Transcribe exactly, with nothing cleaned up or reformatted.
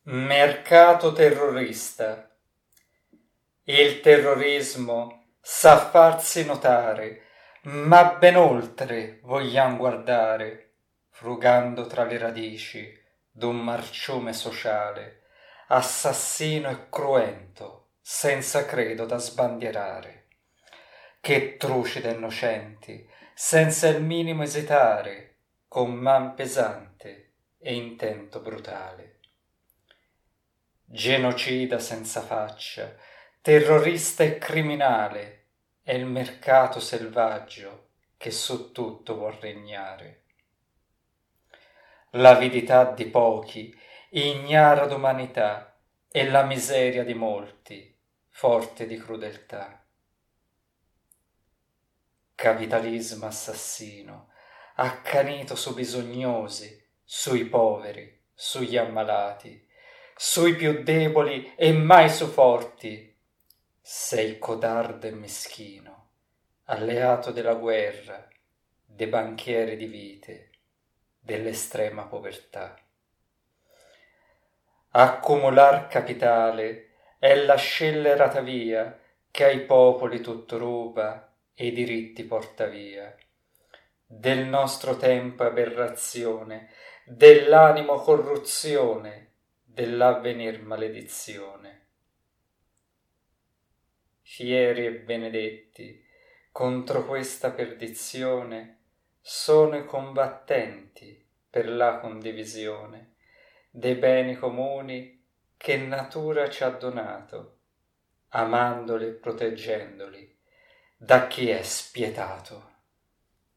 Mercato terrorista. Il terrorismo sa farsi notare, ma ben oltre vogliam guardare, frugando tra le radici d'un marciume sociale, assassino e cruento, senza credo da sbandierare, che trucida innocenti, senza il minimo esitare, con man pesante e intento brutale. Genocida senza faccia, terrorista e criminale, è il mercato selvaggio che su tutto vuol regnare. L'avidità di pochi, ignara d'umanità, e la miseria di molti, forte di crudeltà. Capitalismo assassino, accanito su bisognosi, sui poveri, sugli ammalati, sui più deboli e mai su forti, sei codardo e meschino, alleato della guerra, dei banchieri di vite, dell'estrema povertà. Accumular capitale è la scellerata via che ai popoli tutto ruba e i diritti porta via. Del nostro tempo aberrazione, dell'animo corruzione, dell'avvenir maledizione. Fieri e benedetti, contro questa perdizione, sono i combattenti per la condivisione dei beni comuni che natura ci ha donato, amandoli e proteggendoli da chi è spietato.